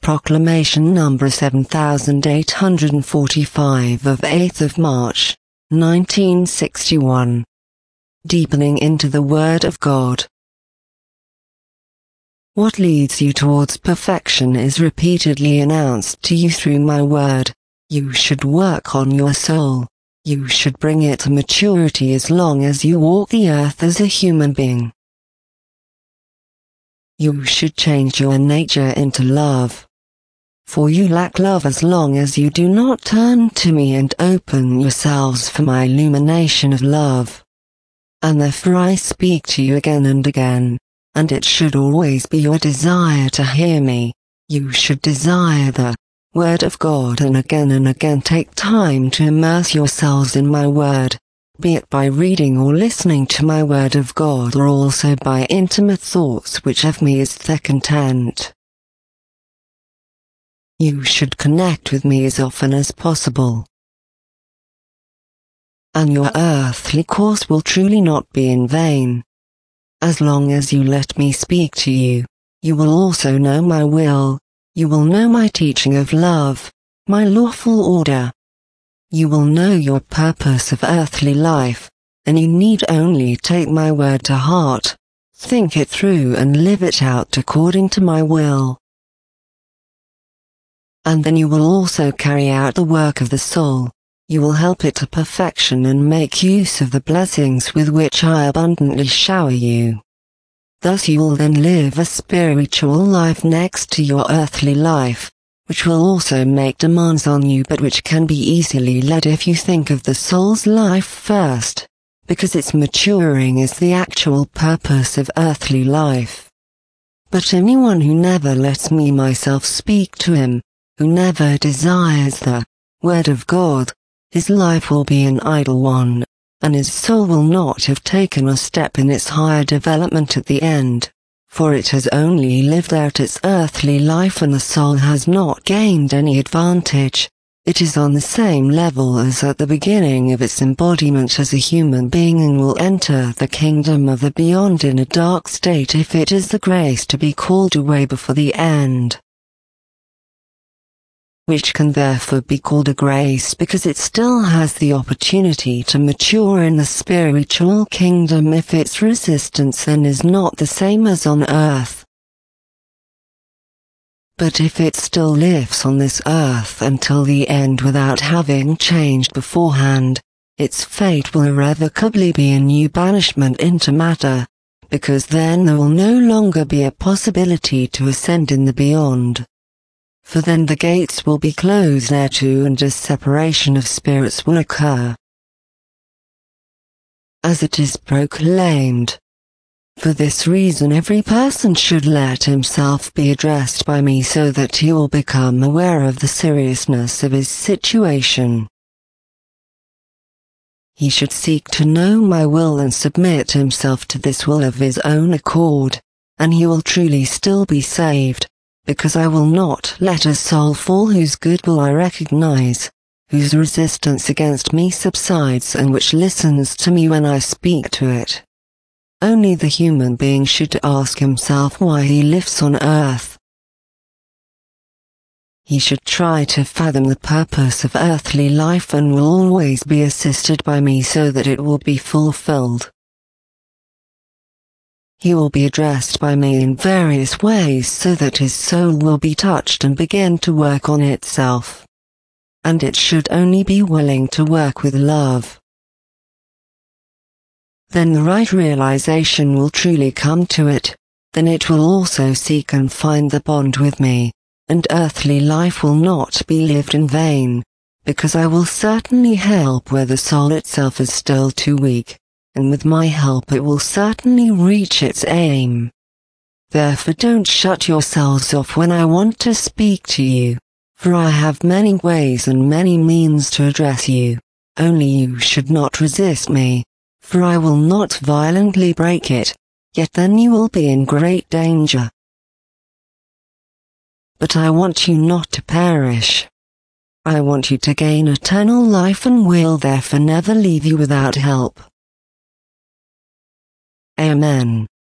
Proclamation number 7845 of 8th of March, 1961. Deepening into the Word of God. What leads you towards perfection is repeatedly announced to you through my word. You should work on your soul. You should bring it to maturity as long as you walk the earth as a human being. You should change your nature into love. For you lack love as long as you do not turn to me and open yourselves for my illumination of love. And therefore I speak to you again and again, and it should always be your desire to hear me. You should desire the Word of God and again take time to immerse yourselves in my word, be it by reading or listening to my Word of God or also by intimate thoughts which of me is their content. You should connect with me as often as possible. And your earthly course will truly not be in vain. As long as you let me speak to you, you will also know my will, you will know my teaching of love, my lawful order. You will know your purpose of earthly life, and you need only take my word to heart, think it through and live it out according to my will. And then you will also carry out the work of the soul. You will help it to perfection and make use of the blessings with which I abundantly shower you. Thus you will then live a spiritual life next to your earthly life, which will also make demands on you but which can be easily led if you think of the soul's life first, because its maturing is the actual purpose of earthly life. But anyone who never lets me myself speak to him, who never desires the Word of God, his life will be an idle one, and his soul will not have taken a step in its higher development at the end, for it has only lived out its earthly life and the soul has not gained any advantage. It is on the same level as at the beginning of its embodiment as a human being and will enter the kingdom of the beyond in a dark state if it is the grace to be called away before the end, which can therefore be called a grace because it still has the opportunity to mature in the spiritual kingdom if its resistance then is not the same as on earth. But if it still lives on this earth until the end without having changed beforehand, its fate will irrevocably be a new banishment into matter, because then there will no longer be a possibility to ascend in the beyond. For then the gates will be closed thereto and a separation of spirits will occur. As it is proclaimed, for this reason every person should let himself be addressed by me so that he will become aware of the seriousness of his situation. He should seek to know my will and submit himself to this will of his own accord, and he will truly still be saved. Because I will not let a soul fall whose good will I recognize, whose resistance against me subsides and which listens to me when I speak to it. Only the human being should ask himself why he lives on earth. He should try to fathom the purpose of earthly life and will always be assisted by me so that it will be fulfilled. He will be addressed by me in various ways so that his soul will be touched and begin to work on itself. And it should only be willing to work with love. Then the right realization will truly come to it, then it will also seek and find the bond with me, and earthly life will not be lived in vain, because I will certainly help where the soul itself is still too weak. And with my help it will certainly reach its aim. Therefore don't shut yourselves off when I want to speak to you, for I have many ways and many means to address you, only you should not resist me, for I will not violently break it, yet then you will be in great danger. But I want you not to perish. I want you to gain eternal life and will therefore never leave you without help. Amen.